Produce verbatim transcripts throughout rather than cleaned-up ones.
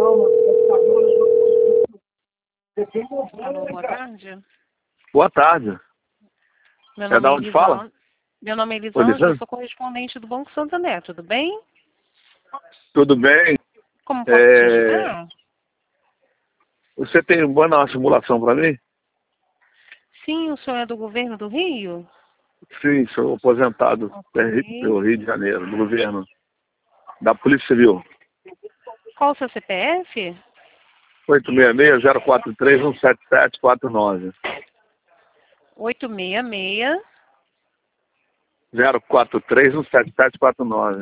Alô, boa tarde. Boa tarde. Meu É nome da é onde fala? Elisângela. Meu nome é Oi, Elisângela, eu Elisângela? sou correspondente do Banco Santander, tudo bem? Tudo bem? Como posso te É, ajudar? Você tem manda uma simulação para mim? Sim, o senhor é do governo do Rio? Sim, sou aposentado Ok. do Rio de Janeiro, do governo, da Polícia Civil. Qual o seu C P F? oito seis seis, zero quatro três, um sete sete quatro nove. oito seis seis. zero quatro três, um sete sete quatro nove.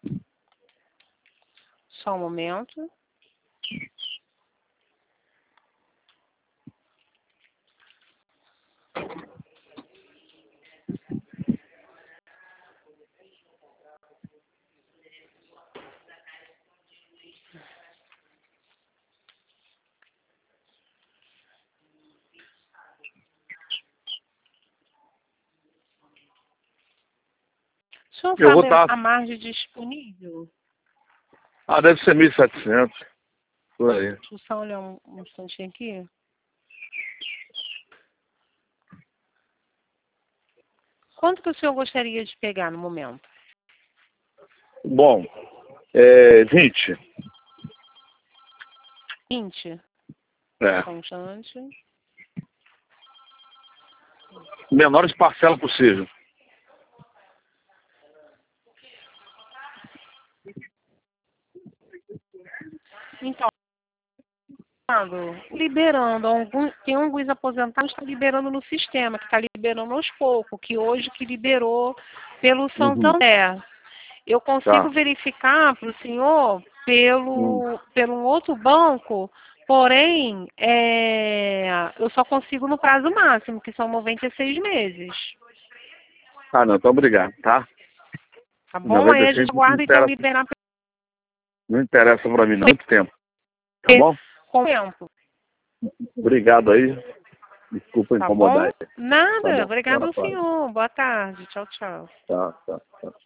Só um momento. O senhor Eu vou sabe estar... a margem disponível? Ah, deve ser mil e setecentos, por aí. Deixa eu só olhar um, um instantinho aqui. Quanto que o senhor gostaria de pegar no momento? Bom, é vinte. vinte? É. Só um instante. Menores parcela possível. Então, liberando, algum, tem alguns aposentados que estão liberando no sistema, que está liberando aos poucos, que hoje que liberou pelo Uhum. Santander. Eu consigo Tá. verificar para o senhor Hum. pelo, pelo um outro banco, porém, é, eu só consigo no prazo máximo, que são noventa e seis meses. Ah, não, então obrigado, tá? Tá bom? Aí a gente noventa e seis não aguarda então interessa, liberar não interessa para mim, não. Muito tempo. Tá bom? com o tempo. Obrigado aí. Desculpa Tá incomodar bom? aí. Tá Nada. bom. Obrigado Bora, ao pode. senhor. Boa tarde. Tchau, tchau. Tá, tá, tá.